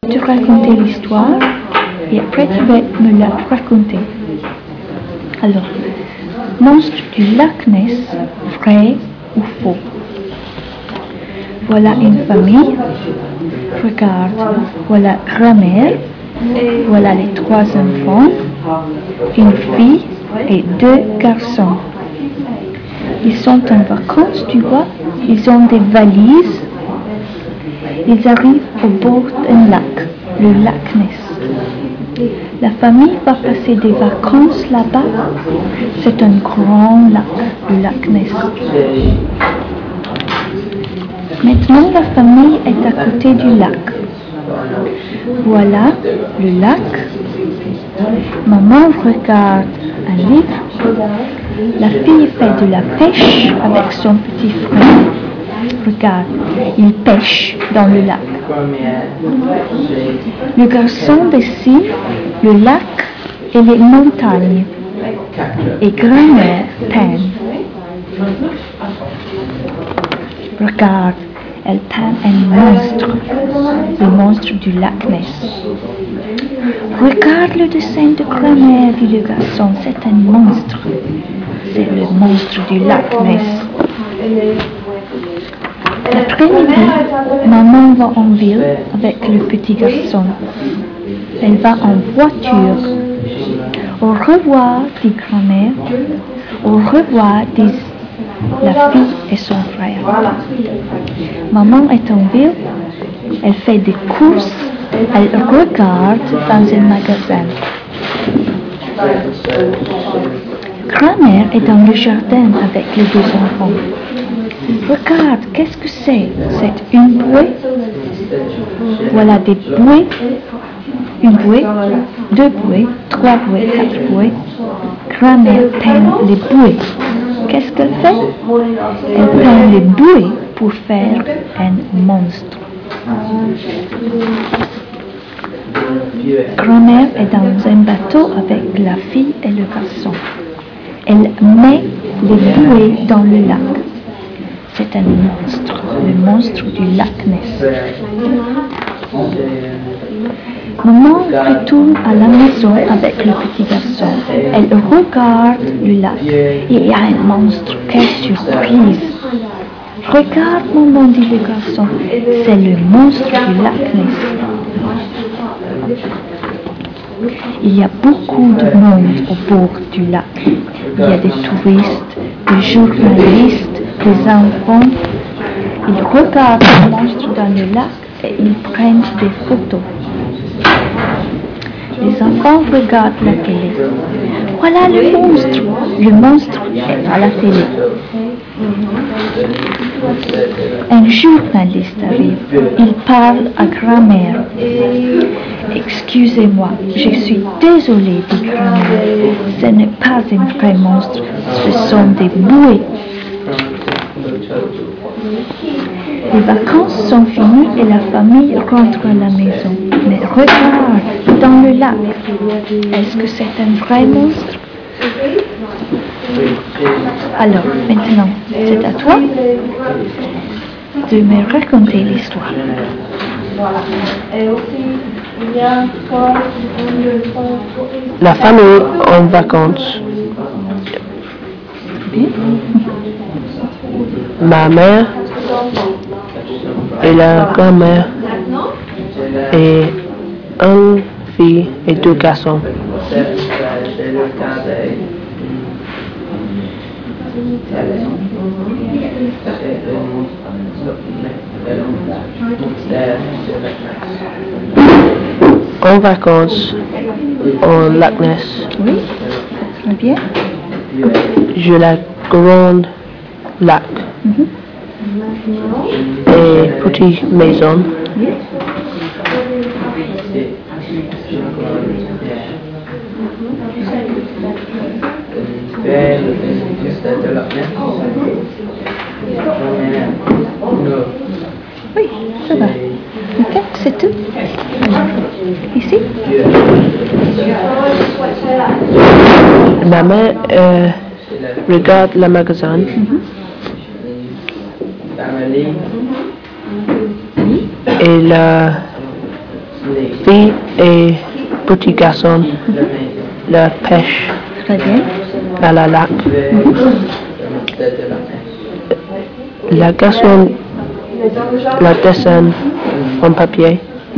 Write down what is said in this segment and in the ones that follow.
te raconter l'histoire et après tu vas me la raconter. Alors, monstre du lac Ness, vrai ou faux? Voilà une famille. Regarde, voilà grand-mère. Voilà les 3 enfants, une fille et 2 garçons. Ils sont en vacances, tu vois. Ils ont des valises. Ils arrivent au bord d'un lac, le lac Ness. La famille va passer des vacances là-bas. C'est un grand lac, le lac Ness. Maintenant, la famille est à côté du lac. Voilà le lac. Maman regarde un livre. La fille fait de la pêche avec son petit frère. Regarde, il pêche dans le lac. Le garçon dessine le lac et les montagnes. Et grand-mère peint. Regarde, elle peint un monstre, le monstre du lac Ness. Regarde le dessin de grand-mère, dit le garçon, c'est un monstre. C'est le monstre du lac Ness. L'après-midi, maman va en ville avec le petit garçon. Elle va en voiture. Au revoir, dit grand-mère. Au revoir, dit la fille et son frère. Maman est en ville. Elle fait des courses. Elle regarde dans un magasin. Grand-mère est dans le jardin avec les 2 enfants. Regarde, qu'est-ce que c'est? C'est une bouée. Voilà des bouées. Une bouée, 2 bouées, 3 bouées, 4 bouées. Grand-mère peint les bouées. Qu'est-ce qu'elle fait? Elle peint les bouées pour faire un monstre. Grand-mère est dans un bateau avec la fille et le garçon. Elle met les bouées dans le lac. C'est un monstre, le monstre du lac Ness. Maman retourne à la maison avec le petit garçon. Elle regarde le lac et il y a un monstre. Quelle surprise! Regarde, maman, dit le garçon. C'est le monstre du lac Ness. Il y a beaucoup de monde au bord du lac. Il y a des touristes, des journalistes, des enfants. Ils regardent le monstre dans le lac et ils prennent des photos. Les enfants regardent la télé. Voilà le monstre. Le monstre est à la télé. Un journaliste arrive. Il parle à grand-mère. Excusez-moi, je suis désolée, dit grand-mère. Ce n'est pas un vrai monstre, ce sont des bouées. Les vacances sont finies et la famille rentre à la maison. Mais regarde, dans le lac, est-ce que c'est un vrai monstre? Alors, maintenant, c'est à toi de me raconter l'histoire. La famille en vacances. Ma mère et la grand-mère et une fille et 2 garçons. En vacances au lac Ness. Oui, très bien. Je la grande lac et petite maison. Oui. Oui, ça va. Ok, c'est tout. Ici? Ma mère regarde le magasin. Et Fille et petit garçon, la pêche Très bien. à la lac. La garçon la dessine en papier.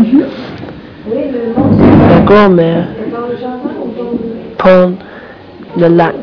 La grand-mère peint le lac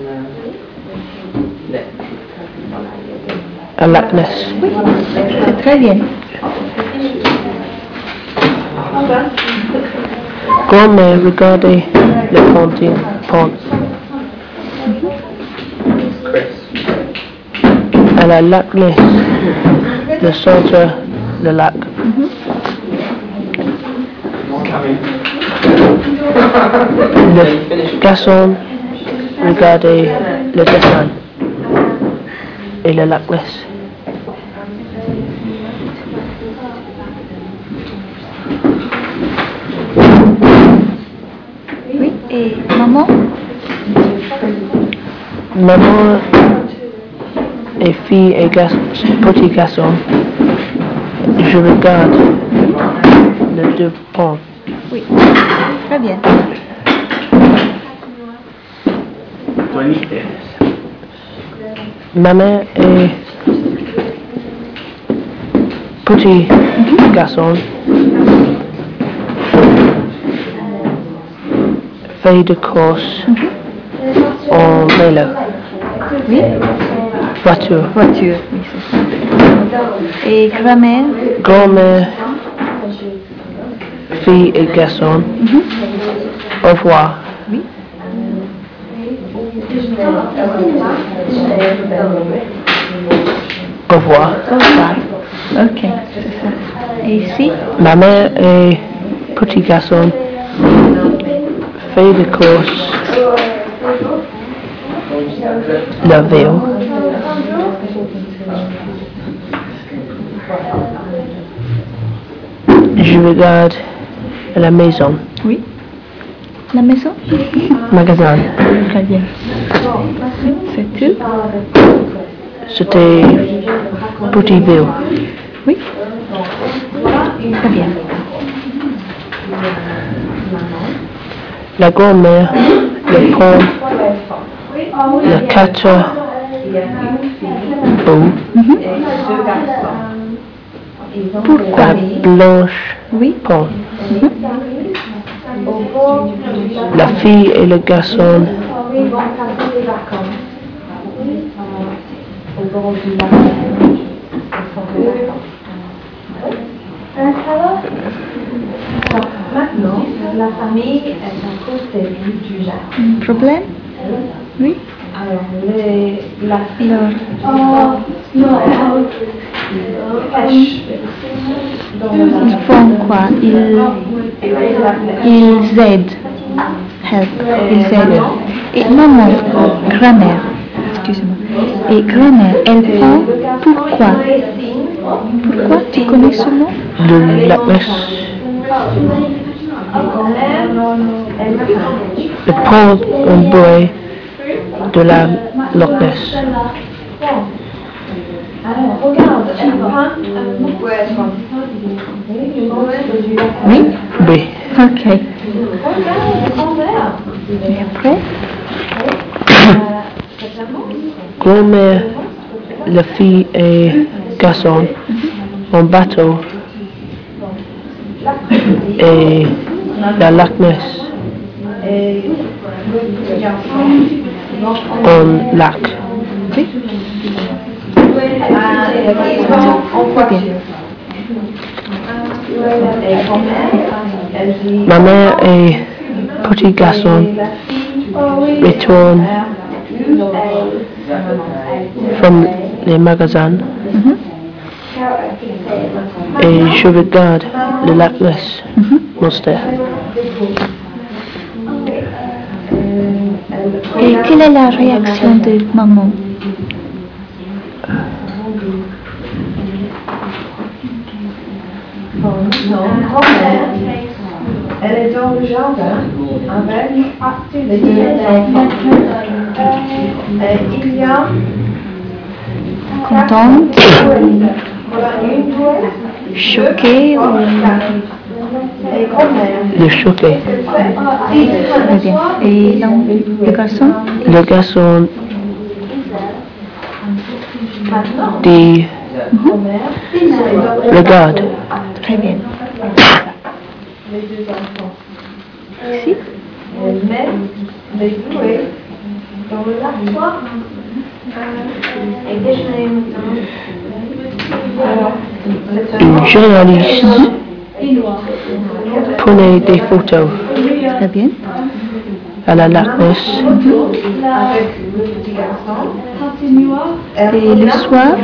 à Lac Ness. Oui, c'est très bien. Grand-mère regardait le pont. À la Lac Ness, le centre du lac. Le garçon regardait le dessin et le Lac Ness. Oui, et maman? Maman et fille et petit garçon, je regarde les deux ponts. Oui, très bien. Maman et petit garçon fait de course en vélo. Oui, Voiture. voiture, oui, c'est ça. Et grand-mère? Grand-mère, fille et garçon, au revoir. Oui. Au revoir. Au revoir. Ok, c'est ça. Et ici? Ma mère et petit garçon fait de course la vélo. Je regarde la maison. Oui. La maison? Magasin. Très bien. C'est tout? C'était petit vélo. Oui. Très bien. La grand-mère, le pont, le quatre bouts, Pourquoi? la blanche Oui. pont. La fille et le garçon Maintenant, la famille est à côté du lac. Un problème? Oui. Alors, la fille Alors, pêche dans le ils lac. font quoi? Ils aident. Help. Ils aident. Et maman, grand-mère, excuse-moi. Et grand-mère, elle prend pourquoi? Pourquoi? Tu connais ce nom? de Lac Ness. Le pont en bois de la Loch Ness. Alors, regarde, elle prend Oui. Oui. Ok. grand-mère. Et après? Grand-mère, la fille et garçon en bateau et la Lac Ness en lac. Oui. Ils vont en voiture. Et grand-mère, elle dit... Ma mère et petit garçon retournent from les magasins et je regarde le Lac Ness Monster. Et quelle est la réaction de maman? Non, grand-mère, elle est dans le jardin avec les deux enfants. Et il y a Contente? voilà, une douée, Choquée? Ou... Le choqué. Très bien. Et le garçon? Le garçon dit regarde. Très bien. Les deux enfants. Merci. Elle met les jouets dans le lac. Une journaliste prenait des photos Très bien. à la Lac Ness. Avec le petit garçon. Et le soir?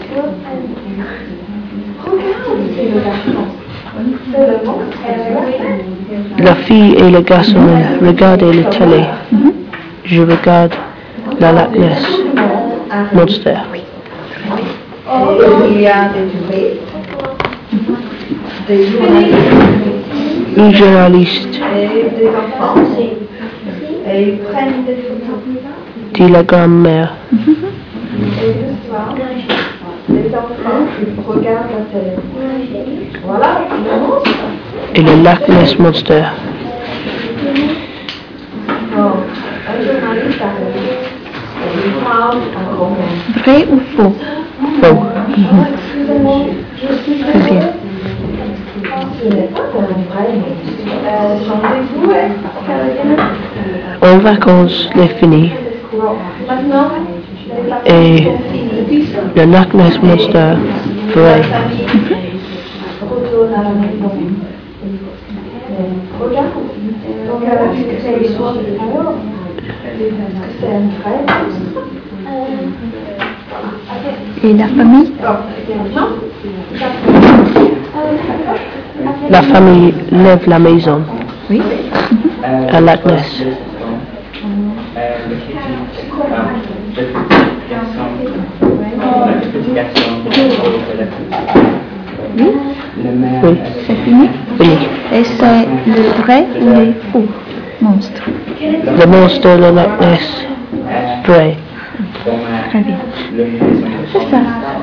La fille et le garçon regardaient la télé. Je regarde la Lac Ness Monster. Il y a des jouets. Des journalistes. Une journaliste Et des enfants. Et ils prennent des photos. dit la grand-mère. Et le soir, les enfants regardent la télé. Voilà, le monstre. Et le Lac Ness Monster. Non, un journaliste arrive. Et il parle en romain. Vrai ou faux? Faux. Excusez-moi, je suis Très bien. Ce n'est pas un vrai monstre. Chantez-vous, Caroline? En vacances, les finis. Maintenant, Et le Lac Ness Monster vrai. retourne à la maison. Regarde. Donc, alors, est-ce que c'est un vrai monstre? Et la famille? Non. La famille lève la maison Oui. à Lac Ness. Oui, C'est fini? fini. Et c'est le vrai ou le faux monstre? Le monstre de Lac Ness vrai. Très bien. C'est ça.